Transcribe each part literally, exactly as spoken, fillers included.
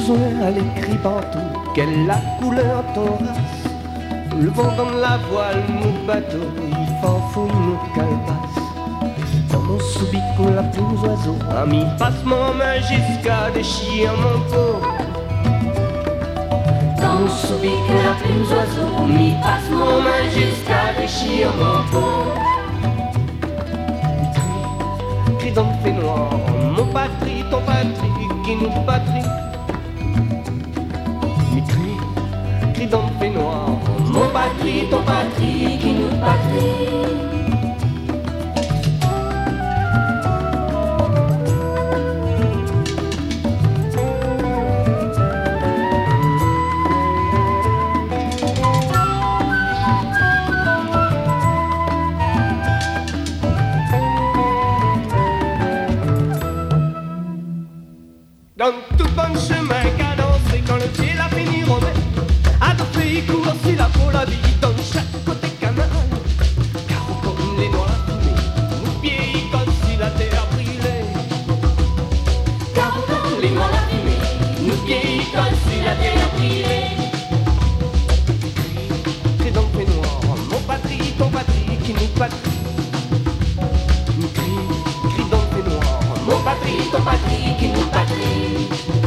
besoin à l'écrit partout, quelle la couleur ton race. Le vent dans la voile, nos bateaux, il farfouille nos calebasses. Dans mon soubique, la plus oiseau, ami, passe mon main jusqu'à déchirer mon peau. Dans mon soubique, la plus oiseau, ami, passe mon main jusqu'à déchirer mon peau. Crie dans le fait noir, mon patrie, ton patrie, qui nous patrie. Mais crie, crie dans le fait noir, mon patrie, ton patrie, qui nous patrie. Dans tout bon chemin cadencé, quand le ciel a fini rôder, à deux pays court si la peau la vie dans chaque côté canal. Car comme les noirs fumés, nous pieds comme si la terre brûlait. Car comme les noirs fumés, nous pieds comme si la terre brûlait. Crie dans le fait noir, mon patrie, ton patrie, qui nous patrie. Nous crie, crie dans le fait noir, mon patrie, ton patrie, qui nous patrie.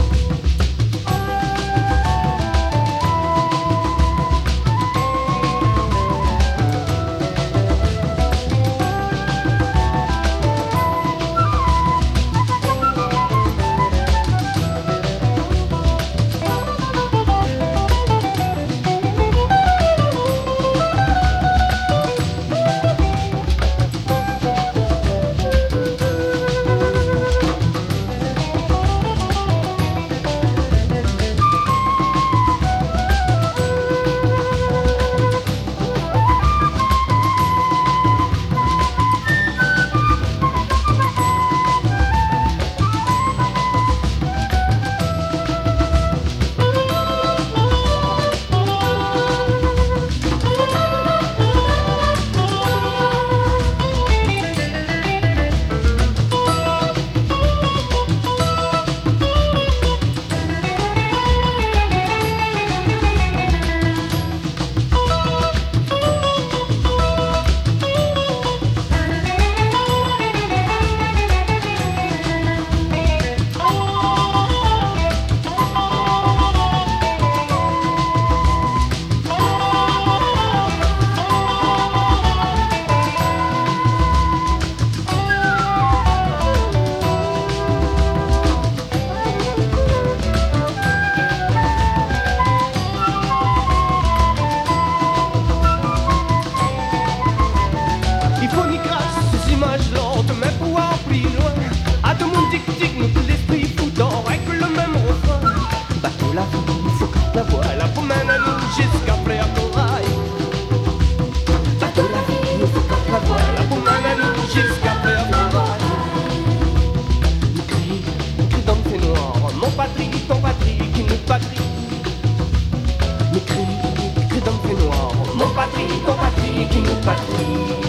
Mon patrie, ton patrie, qui nous patrie. Mais crie, crie dans le fait noir. Mon patrie, ton patrie, qui nous patrie.